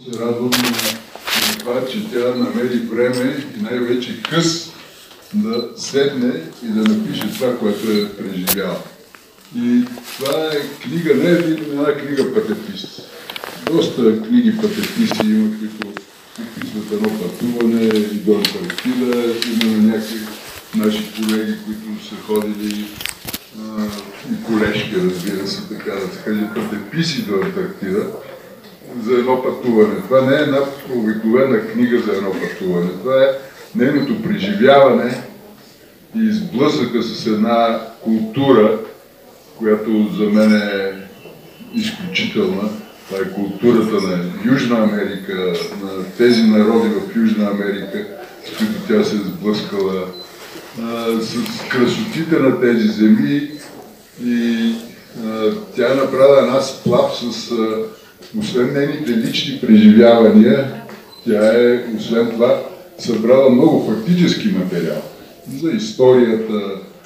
Се радвам на това, че тя намери време и най-вече къс да седне и да напише това, което е преживяла. И това е книга, не е една книга пътепис. Доста книги пътеписи има, които описват едно пътуване и до Антарктида. Има някакви наши колеги, които са ходили и колежки, разбира се, така да се каже, пътеписи до Антарктида за едно пътуване. Това не е една обикновена книга за едно пътуване. Това е нейното преживяване и сблъсъка с една култура, която за мен е изключителна. Това е културата на Южна Америка, на тези народи в Южна Америка, с които тя се е сблъскала, с красотите на тези земи и тя е направила една сплав с освен нейните лични преживявания, тя е, освен това, събрала много фактически материал за историята,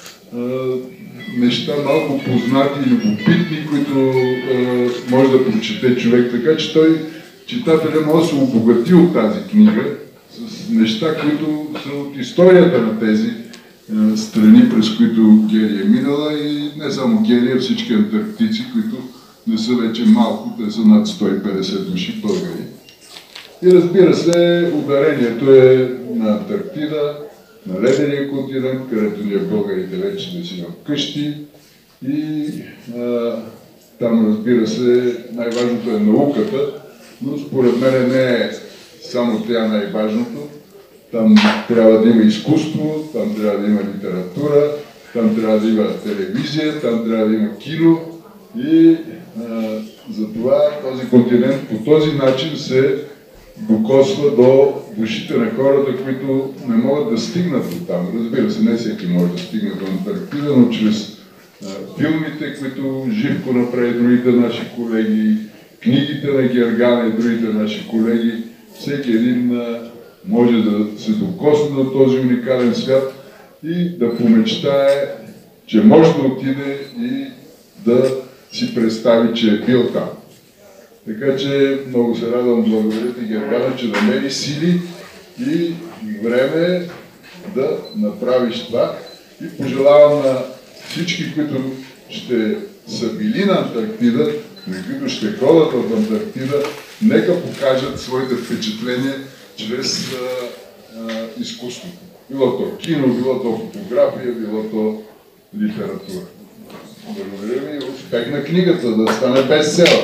неща малко познати и любопитни, които може да прочете човек, така че той, читателя, може да се обогати от тази книга с неща, които са от историята на тези страни, през които Гери е минала и не само Гери, а всички антарктици, които не са вече малко, те са над 150 души българи. И разбира се, ударението е на Антарктида, на ледения континент, където ние българите вече не си имат къщи. И там, разбира се, най-важното е науката, но според мен не е само тя най-важното. Там трябва да има изкуство, там трябва да има литература, там трябва да има телевизия, там трябва да има кино. И затова този континент по този начин се докосва до душите на хората, които не могат да стигнат до там. Разбира се, не всеки може да стигне до Антарктида, но чрез филмите, които Живко направи другите наши колеги, книгите на Гергана и другите наши колеги, всеки един може да се докосне до този уникален свят и да помечтае, че може да отиде и да си представи, че е бил там. Така че много се радвам, благодаря ти, Гергана, че намери сили и време да направиш това. И пожелавам на всички, които ще са били на Антарктида, но които ще ходят в Антарктида, нека покажат своите впечатления чрез изкуството. Било то кино, било то фотография, било то литература. Благодаря ви и успех на книгата, да стане бестселър.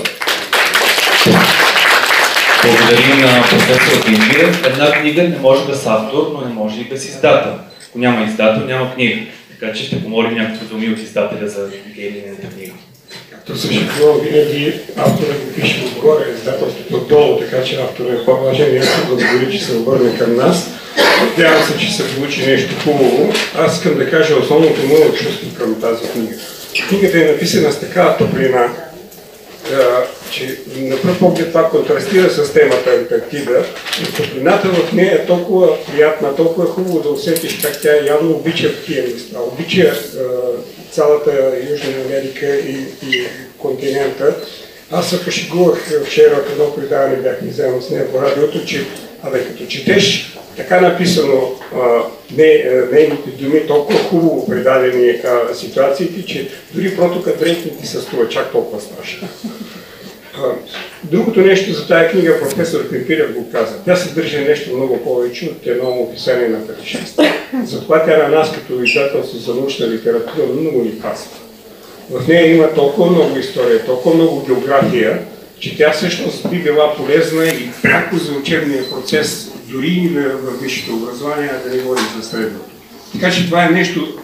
Благодарим на професор Димитров. Една книга не може да са автор, но не може и да си издател. Ако няма издател, няма книга. Така че ще помолим някакви думи от издателя за гейминната книга. Както се шекло, винаги автора го пише отгоре, издателството отдолу, така че автора е по-важен и ако благодари, че се обърне към нас. Надявам се, че се получи нещо хубаво. Аз искам да кажа основното моето чувство към тази книга. Книгата е написана с такава топлина, че на пръв поглед това контрастира с темата Антарктида. И топлината в нея е толкова приятна, толкова е хубаво да усетиш как тя явно обича тия места, обича цялата Южна Америка и континента. Аз се пошегувах вчера в едно предаване, бях ми вземал с нея по радиото, че като четеш така написано нейните думи, толкова хубаво предадени ситуациите, че дори протокът Дрейк не ти се струва чак толкова страшно. Другото нещо за тая книга професор Пипирев го каза. Тя съдържа нещо много повече от едно описание на пътешествие. Затова тя на нас като издателство за научна литература много ни пасва. В нея има толкова много история, толкова много география, че тя всъщност би била полезна и пряко за учебния процес, дори и в висшето образование, да не говорим за средното. Така че това е нещо,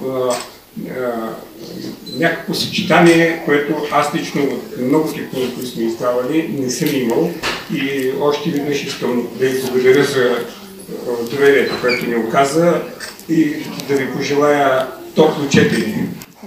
някакво съчетание, което аз лично от многото книги, които сме издавали, не съм имал. И още веднъж искам да ви благодаря за доверието, което ни оказа и да ви пожелая топло четене.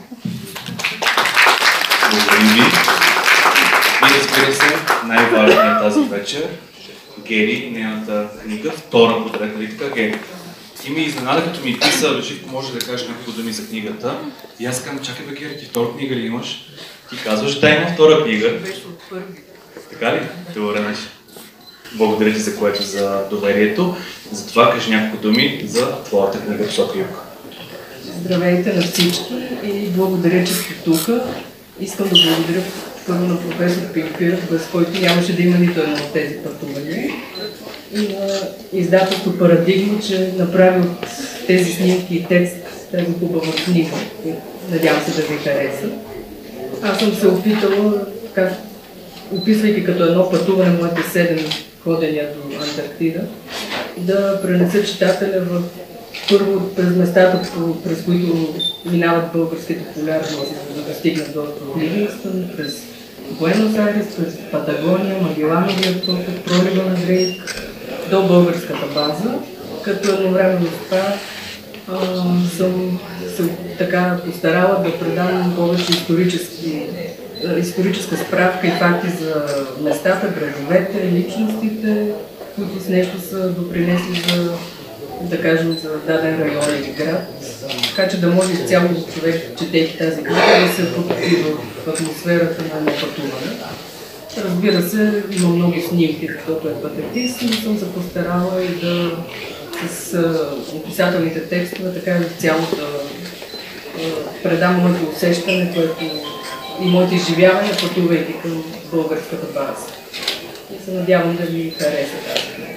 Благодарим ви. И разбира се, най-важният тази вечер, Гери, нейната книга, втора подред, нали така, Гери. И ми изненада, като ми писа, Живко може да кажеш няколко думи за книгата. И аз казвам, чакай бе, Гери, ти втора книга ли имаш? Ти казваш, да, има втора книга. Беше от първи. Така ли? Добре, значи. Благодаря ти за което, за доверието. Затова кажи няколко думи за твоята книга "Посока юг". Здравейте на всички и благодаря, че сте тук. Искам да благодаря първо на професор Пимпир, без който нямаше да има нито едно от тези пътувания. И на издателство Парадигма, че направи от тези снимки и текст тази хубава книга. Надявам се да ви хареса. Аз съм се опитала, описвайки като едно пътуване моите 7 ходения до Антарктида, да пренеса читателя в първо през местата, през които минават българските полярници, за да стигнат до Ливингстън, през Буенос Айрес, през Патагония, Магелановия поток, пролива на Дрейк, до българската база, като едновременно с това съм се така постарала да предам повече историческа справка и факти за местата, градовете, личностите, които с нещо са допринесли за, да кажем, за даден район или град. Така че да може цяло човек, четейки тази книга, да се потопи в атмосферата на пътуване. Разбира се, има много снимки, защото е пътетист, но съм се постарала и да с описателните текстове, така и цяло да предам моето усещане, което и моите изживявания, пътувайки към българската база. И се надявам да ви хареса тази книга.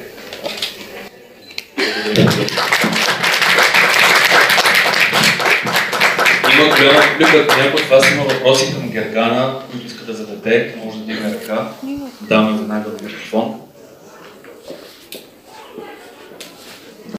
Има голяма публика, ако някой от вас има въпроси към Гергана, които иска да зададе, може да дигне ръка. Даваме веднага микрофон.